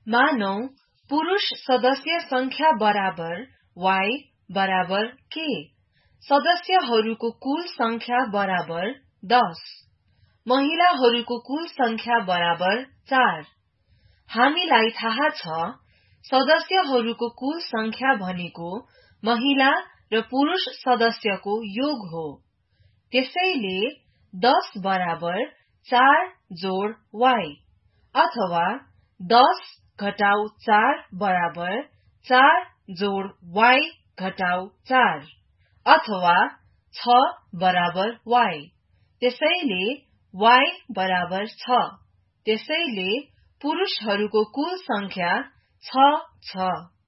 मानौ पुरुष सदस्य संख्या बराबर Y बराबर K। सदस्यहरूको कुल संख्या बराबर 10। महिलाहरूको कुल संख्या बराबर 4। हामीलाई थाहा छ सदस्यहरूको कुल संख्या भनेको महिला र पुरुष सदस्यको योग हो। त्यसैले 10 बराबर 4 जोड Y अथवा 10 घटाउ 4 बराबर 4 जोड Y घटाउ 4 अथवा 6 बराबर Y। त्यसैले Y बराबर 6। त्यसैले पुरुषहरूको कुल संख्या 6 छ।